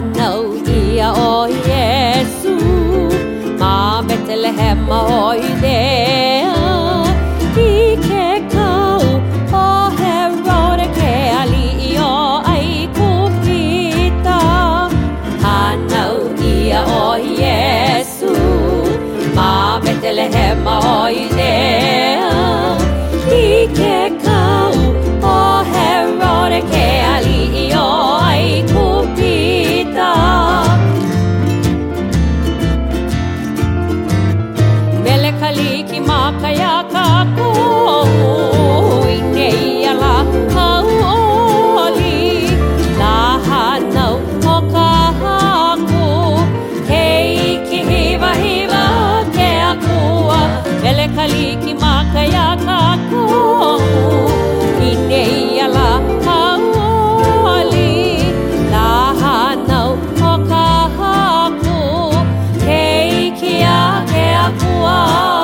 Hanau ia o Iesu ma Bethlehem o idea I ke kau o Herode ke ali o ai kupita Hanau ia o Iesu ma Bethlehem o idea I ke kau o Herode ke ali o ai kupita Melekaliki makaya kako Inei ala hauoli Lahanau o kahaku Hei ki hiva hiva ke akua Melekaliki makaya kako Inei ala hauoli Lahanau o kahaku Hei kia ke akua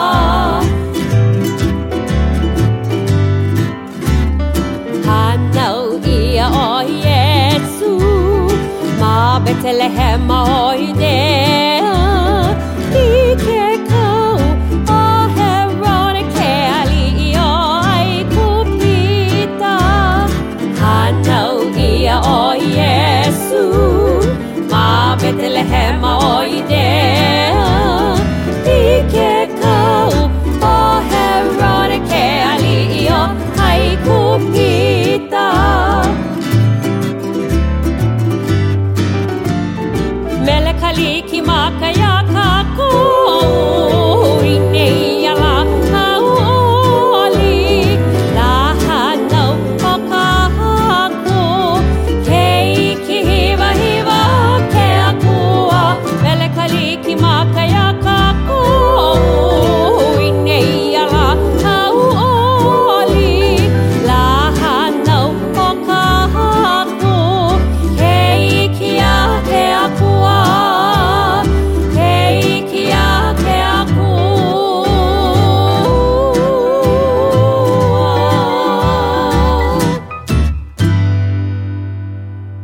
Hanau ia o Iesu ma Bethlehem o idea I ke kau o Herode ke ali o ai kupita Hanau ia o Iesu ma Bethlehem o idea I ke kau o Herode ke ali o ai kupita Melekaliki makaya